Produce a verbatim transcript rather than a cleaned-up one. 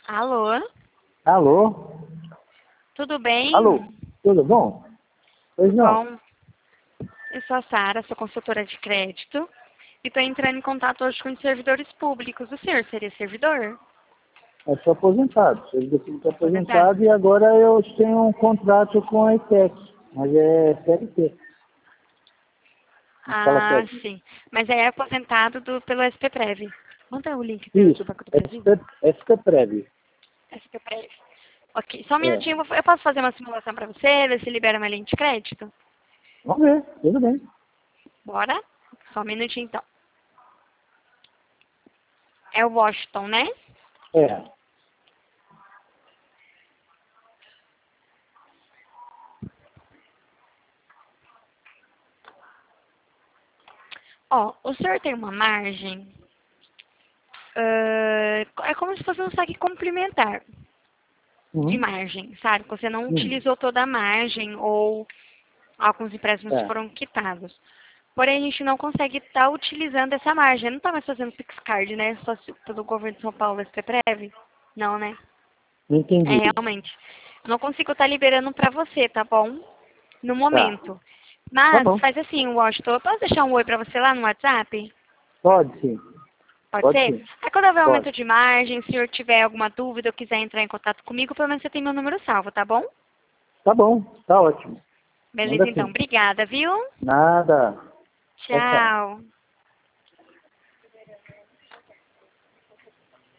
Alô? Alô? Tudo bem? Alô? Tudo bom? Pois não. Bom, eu sou a Sara, sou consultora de crédito e estou entrando em contato hoje com os servidores públicos. O senhor seria servidor? Eu sou aposentado. Sou aposentado, Aposentado? aposentado e agora eu tenho um contrato com a ITEC, mas é C L T. Escola Ah, técnica. sim. Mas é aposentado do, pelo S P Prev. Manda o link do, do Isso, Banco do Brasil. S P Prev. S P Prev. Ok, só um É. minutinho. Eu posso fazer uma simulação para você, ver se libera uma linha de crédito? Vamos ver, tudo bem. Bora? Só um minutinho, então. É o Washington, né? É. Ó, o senhor tem uma margem. ah, é como se fosse um saque complementar de Uhum. margem, sabe? Você não Uhum. utilizou toda a margem ou alguns empréstimos É. foram quitados. Porém, a gente não consegue estar utilizando essa margem. Não está mais fazendo PixCard, né? Só se- pelo governo de São Paulo, S P Prev? Não, né? Não É, entendi. realmente. Eu não consigo estar liberando para você, tá bom? No Tá. momento. Tá Mas, bom. faz assim, Washington, eu posso deixar um oi para você lá no WhatsApp? Pode sim. Pode Pode ser? sim. Aí quando houver Pode. aumento de margem, se o senhor tiver alguma dúvida ou quiser entrar em contato comigo, pelo menos você tem meu número salvo, tá bom? Tá bom. Tá ótimo. Beleza, Manda então. sim. Obrigada, viu? Nada. Tchau, tchau. Tchau.